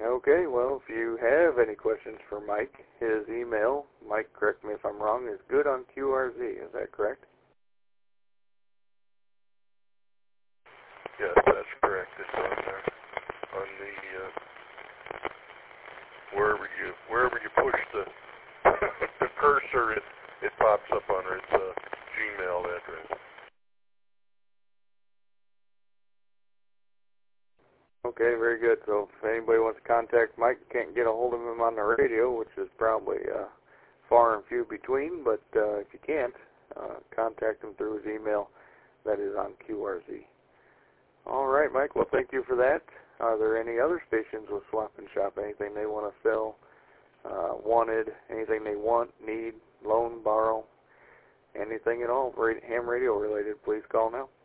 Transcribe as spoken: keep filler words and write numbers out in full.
Okay, well, if you have any questions for Mike, his email, Mike, correct me if I'm wrong, is good on Q R Z. Is that correct? Yes, that's correct. It's on there. On the, uh, wherever you, wherever you push the, the cursor, it, it pops up on its uh, Gmail address. Okay, very good. So if anybody wants to contact Mike, can't get a hold of him on the radio, which is probably uh, far and few between, but uh, if you can't, uh, contact him through his email. That is on Q R Z. All right, Mike. Well, thank you for that. Are there any other stations with Swap and Shop? Anything they want to sell, uh, wanted, anything they want, need, loan, borrow, anything at all, ham radio related, please call now.